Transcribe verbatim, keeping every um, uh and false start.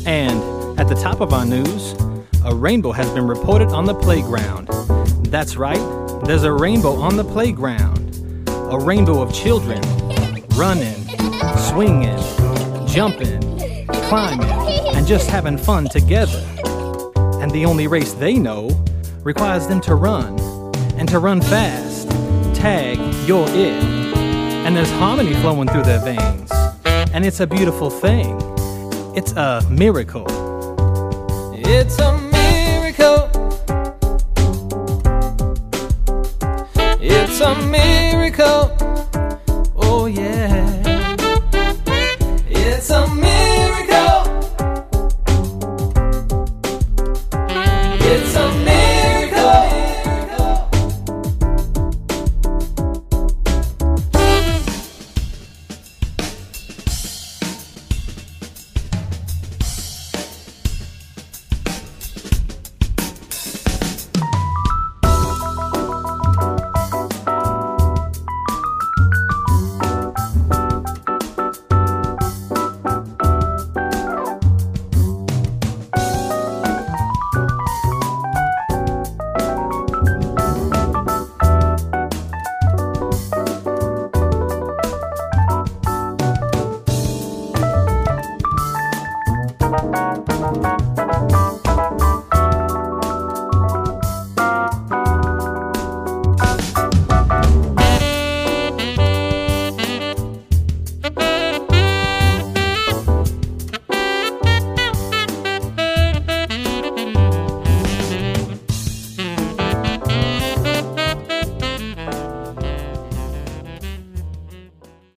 And at the top of our news, a rainbow has been reported on the playground. That's right, there's a rainbow on the playground. A rainbow of children running, swinging, jumping, climbing, and just having fun together. And the only race they know requires them to run, and to run fast. Tag, you're it. And there's harmony flowing through their veins. And it's a beautiful thing. It's a miracle. It's a miracle. It's a miracle.